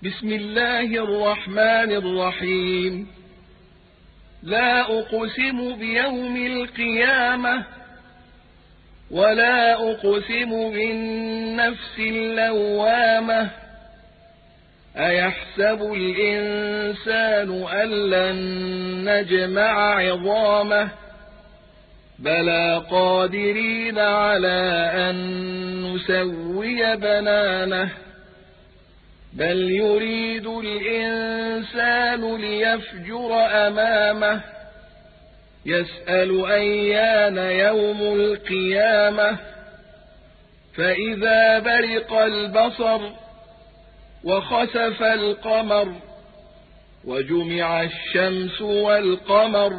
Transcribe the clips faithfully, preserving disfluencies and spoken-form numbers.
بسم الله الرحمن الرحيم. لا أقسم بيوم القيامة ولا أقسم بالنفس اللوامة أيحسب الإنسان أن لن نجمع عظامه بلى قادرين على أن نسوي بنانه بل يريد الإنسان ليفجر أمامه يسأل أيان يوم القيامة فإذا برق البصر وخسف القمر وجمع الشمس والقمر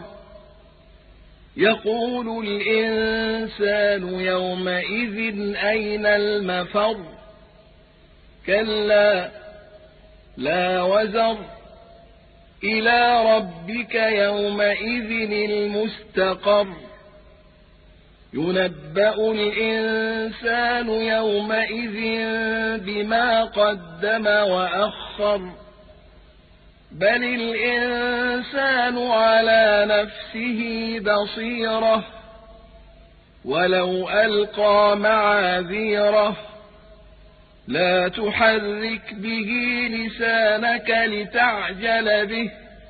يقول الإنسان يومئذ أين المفر كلا لا وزر إلى ربك يومئذ المستقر ينبأ الإنسان يومئذ بما قدم وأخر بل الإنسان على نفسه بصيرة ولو ألقى معاذيره لا تحرك به لسانك لتعجل به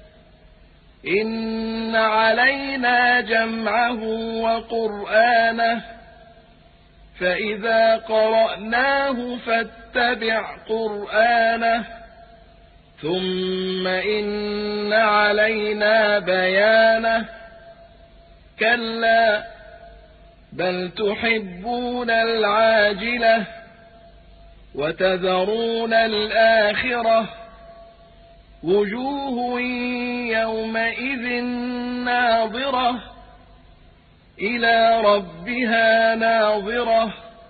إن علينا جمعه وقرآنه فإذا قرأناه فاتبع قرآنه ثم إن علينا بيانه كلا بل تحبون العاجلة وتذرون الآخرة وجوه يومئذ ناظرة إلى ربها ناظرة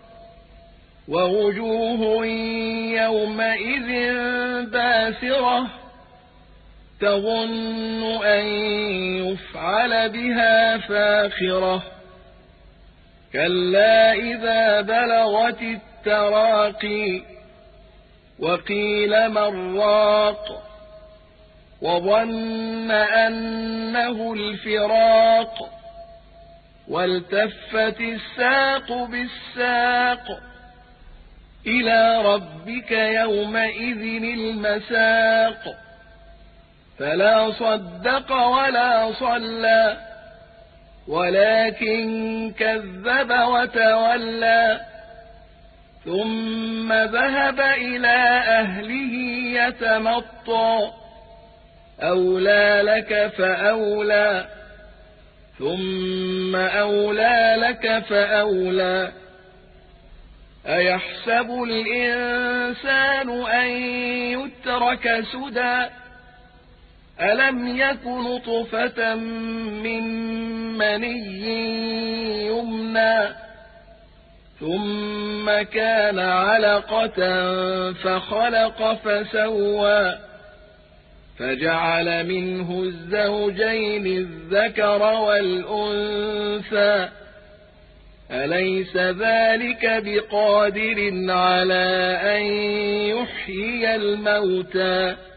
ووجوه يومئذ باسرة تظن أن يفعل بها فاقرة كلا إذا بلغت التراقي وقيل من راق وظن أنه الفراق والتفت الساق بالساق إلى ربك يومئذ المساق فلا صدق ولا صلى ولكن كذب وتولى ثم ذهب إلى أهله يتمطى أولى لك فأولى ثم أولى لك فأولى أيحسب الإنسان أن يترك سدى ألم يك نطفة من مني يمنى ثم كان علقة فخلق فسوى فجعل منه الزوجين الذكر والأنثى أليس ذلك بقادر على أن يحيي الموتى